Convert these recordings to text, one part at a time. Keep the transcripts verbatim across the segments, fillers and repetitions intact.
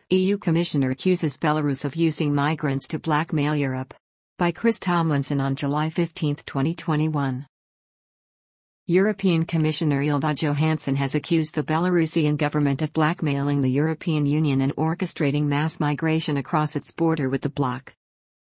E U Commissioner accuses Belarus of using migrants to blackmail Europe. By Chris Tomlinson on July fifteenth, twenty twenty-one. European Commissioner Ylva Johansson has accused the Belarusian government of blackmailing the European Union and orchestrating mass migration across its border with the bloc.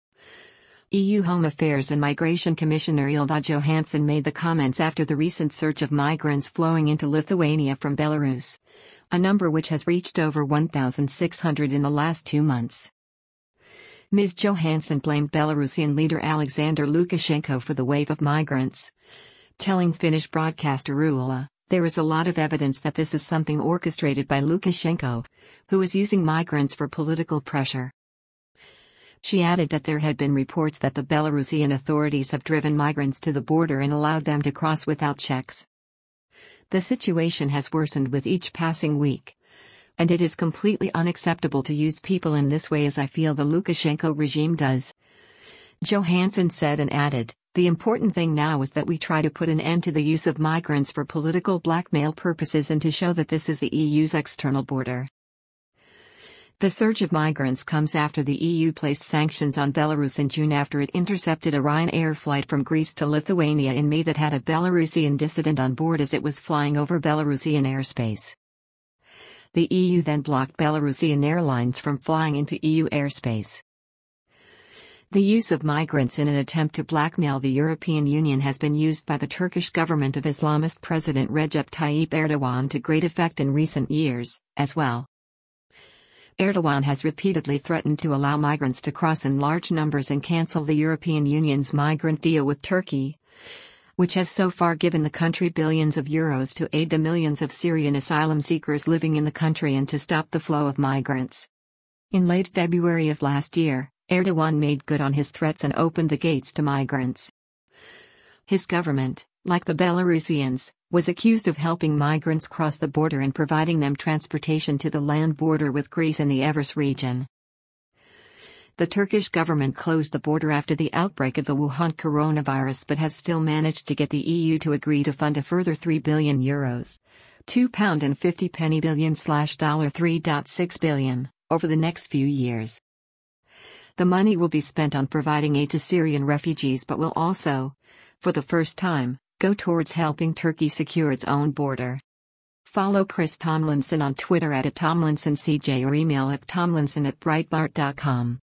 E U Home Affairs and Migration Commissioner Ylva Johansson made the comments after the recent surge of migrants flowing into Lithuania from Belarus, a number which has reached over one thousand six hundred in the last two months. Miz Johansson blamed Belarusian leader Alexander Lukashenko for the wave of migrants, telling Finnish broadcaster Yle, "There is a lot of evidence that this is something orchestrated by Lukashenko, who is using migrants for political pressure." She added that there had been reports that the Belarusian authorities have driven migrants to the border and allowed them to cross without checks. The situation has worsened with each passing week, and it is completely unacceptable to use people in this way, as I feel the Lukashenko regime does, Johansson said, and added, "The important thing now is that we try to put an end to the use of migrants for political blackmail purposes and to show that this is the E U's external border." The surge of migrants comes after the E U placed sanctions on Belarus in June after it intercepted a Ryanair flight from Greece to Lithuania in May that had a Belarusian dissident on board as it was flying over Belarusian airspace. The E U then blocked Belarusian airlines from flying into E U airspace. The use of migrants in an attempt to blackmail the European Union has been used by the Turkish government of Islamist President Recep Tayyip Erdogan to great effect in recent years, as well. Erdogan has repeatedly threatened to allow migrants to cross in large numbers and cancel the European Union's migrant deal with Turkey, which has so far given the country billions of euros to aid the millions of Syrian asylum seekers living in the country and to stop the flow of migrants. In late February of last year, Erdogan made good on his threats and opened the gates to migrants. His government, like the Belarusians, was accused of helping migrants cross the border and providing them transportation to the land border with Greece in the Evros region. The Turkish government closed the border after the outbreak of the Wuhan coronavirus but has still managed to get the E U to agree to fund a further three billion euros, two pound and fifty penny billion slash three point six billion, over the next few years. The money will be spent on providing aid to Syrian refugees but will also, for the first time, go towards helping Turkey secure its own border. Follow Chris Tomlinson on Twitter at Tomlinson C J or email at tomlinson at breitbart dot com.